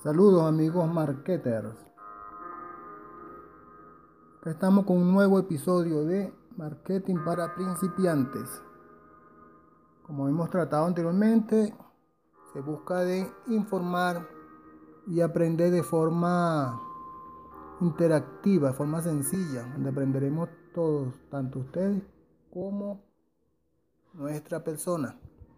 Saludos amigos marketers. Acá estamos con un nuevo episodio de Marketing para Principiantes. Como hemos tratado anteriormente, se busca de informar y aprender de forma interactiva, de forma sencilla, donde aprenderemos todos, tanto ustedes como nuestra persona.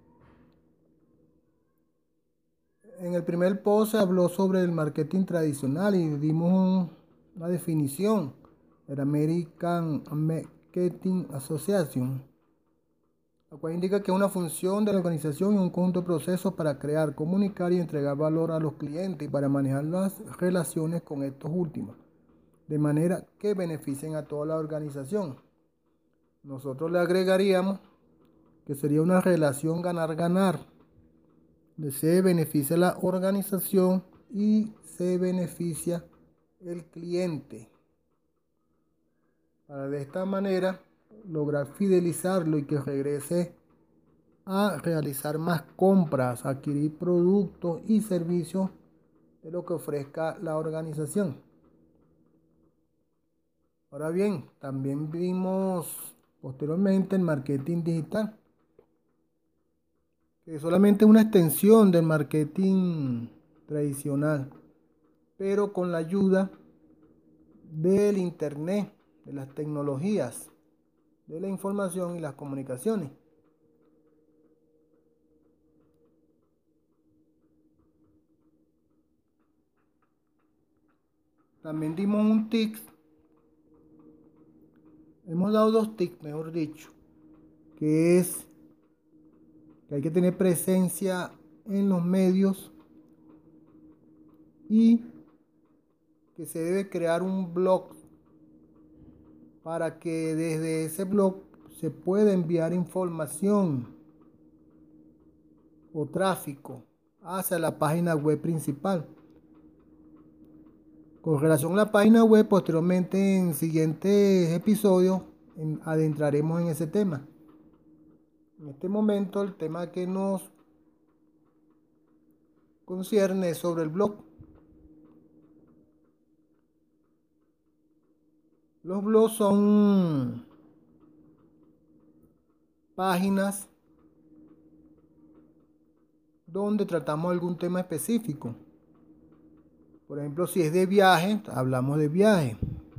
En el primer post se habló sobre el marketing tradicional y dimos una definición de la American Marketing Association, la cual indica que es una función de la organización y un conjunto de procesos para crear, comunicar y entregar valor a los clientes y para manejar las relaciones con estos últimos, de manera que beneficien a toda la organización. Nosotros le agregaríamos que sería una relación ganar-ganar, donde se beneficia la organización y se beneficia el cliente, para de esta manera lograr fidelizarlo y que regrese a realizar más compras, adquirir productos y servicios de lo que ofrezca la organización. Ahora bien, también vimos posteriormente el marketing digital, que es solamente una extensión del marketing tradicional, pero con la ayuda del internet, de las tecnologías, de la información y las comunicaciones. También dimos un tip, hemos dado dos tips, mejor dicho, que es que hay que tener presencia en los medios y que se debe crear un blog para que desde ese blog se pueda enviar información o tráfico hacia la página web principal. Con relación a la página web, posteriormente en siguientes episodios adentraremos en ese tema. En este momento el tema que nos concierne es sobre el blog. Los blogs son páginas donde tratamos algún tema específico. Por ejemplo, si es de viaje, hablamos de viaje.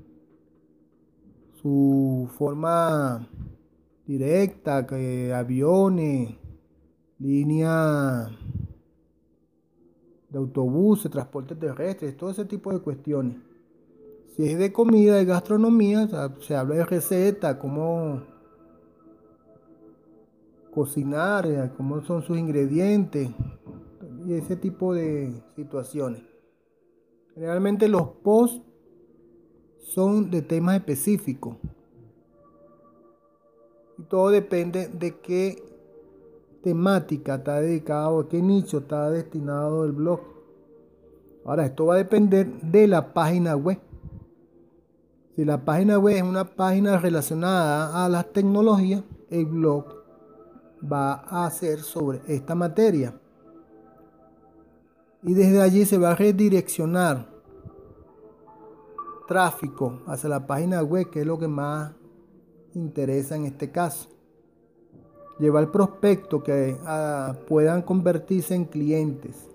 Su forma directa, aviones, línea de autobuses, transporte terrestre, todo ese tipo de cuestiones. Si es de comida, de gastronomía, o sea, se habla de receta, cómo cocinar, cómo son sus ingredientes y ese tipo de situaciones. Generalmente los posts son de temas específicos y todo depende de qué temática está dedicado, a qué nicho está destinado el blog. Ahora, esto va a depender de la página web. Si la página web es una página relacionada a las tecnologías, el blog va a ser sobre esta materia. Y desde allí se va a redireccionar tráfico hacia la página web, que es lo que más interesa en este caso. Llevar prospectos que puedan convertirse en clientes.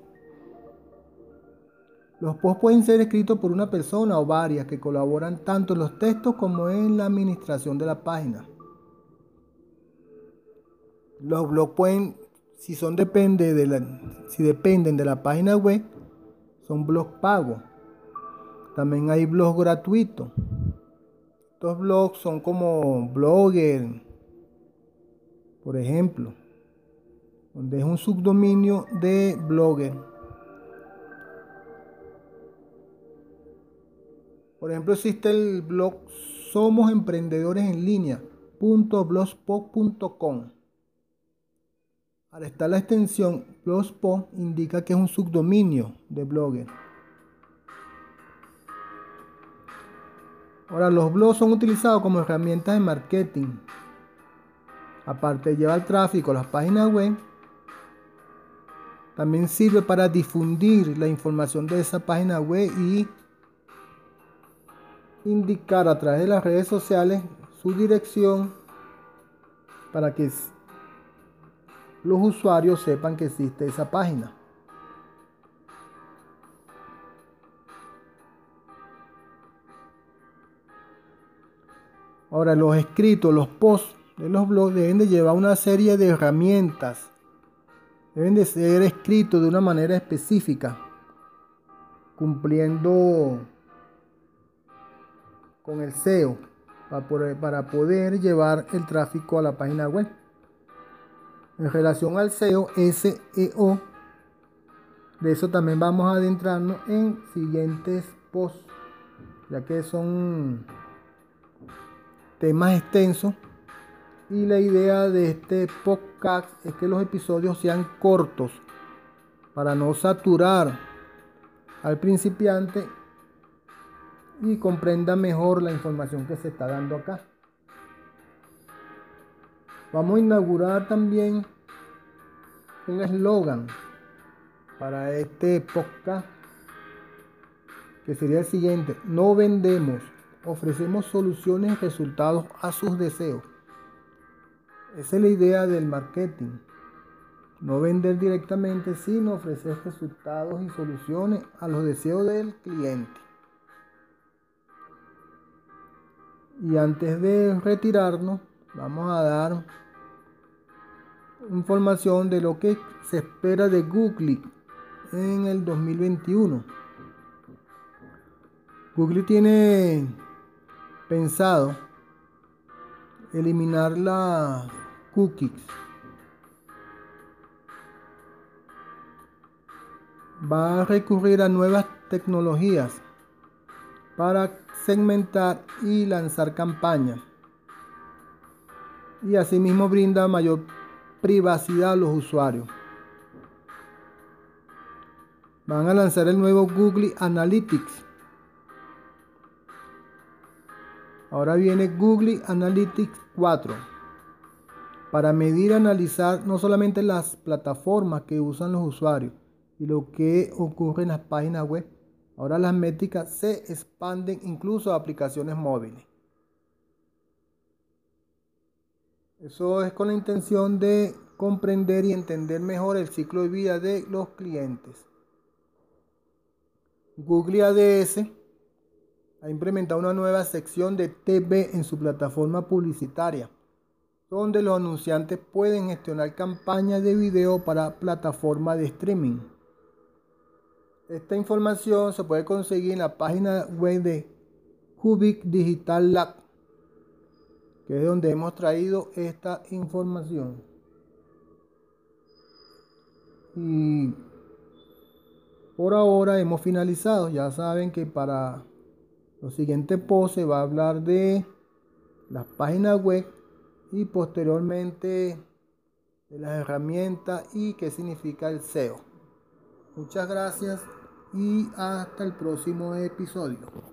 Los posts pueden ser escritos por una persona o varias que colaboran tanto en los textos como en la administración de la página. Los blogs pueden, si dependen de la página web, son blogs pagos. También hay blogs gratuitos. Estos blogs son como Blogger, por ejemplo, donde es un subdominio de Blogger. Por ejemplo, existe el blog Somos Emprendedores en Línea.blogspot.com. Al estar la extensión Blogspot, indica que es un subdominio de Blogger. Ahora, los blogs son utilizados como herramientas de marketing. Aparte de llevar tráfico a las páginas web, También sirve para difundir la información de esa página web y indicar a través de las redes sociales su dirección para que los usuarios sepan que existe esa página. Ahora, los escritos, los posts de los blogs deben de llevar una serie de herramientas. Deben de ser escritos de una manera específica, cumpliendo con el SEO para poder llevar el tráfico a la página web. En relación al SEO, SEO, de eso también vamos a adentrarnos en siguientes posts, ya que son temas extensos. Y la idea de este podcast es que los episodios sean cortos para no saturar al principiante y comprenda mejor la información que se está dando acá. Vamos a inaugurar también un eslogan para este podcast, que sería el siguiente: no vendemos, ofrecemos soluciones y resultados a sus deseos. Esa es la idea del marketing. No vender directamente, sino ofrecer resultados y soluciones a los deseos del cliente. Y antes de retirarnos, vamos a dar información de lo que se espera de Google en el 2021. Google tiene pensado eliminar las cookies. Va a recurrir a nuevas tecnologías para segmentar y lanzar campañas. Y asimismo brinda mayor privacidad a los usuarios. Van a lanzar el nuevo Google Analytics. Ahora viene Google Analytics 4 para medir y analizar no solamente las plataformas que usan los usuarios y lo que ocurre en las páginas web. Ahora las métricas se expanden incluso a aplicaciones móviles. Eso es con la intención de comprender y entender mejor el ciclo de vida de los clientes. Google Ads ha implementado una nueva sección de TV en su plataforma publicitaria, donde los anunciantes pueden gestionar campañas de video para plataformas de streaming. Esta información se puede conseguir en la página web de Cubic Digital Lab, que es donde hemos traído esta información. Y por ahora hemos finalizado. Ya saben que para los siguientes posts se va a hablar de las páginas web y posteriormente de las herramientas y qué significa el SEO. Muchas gracias y hasta el próximo episodio.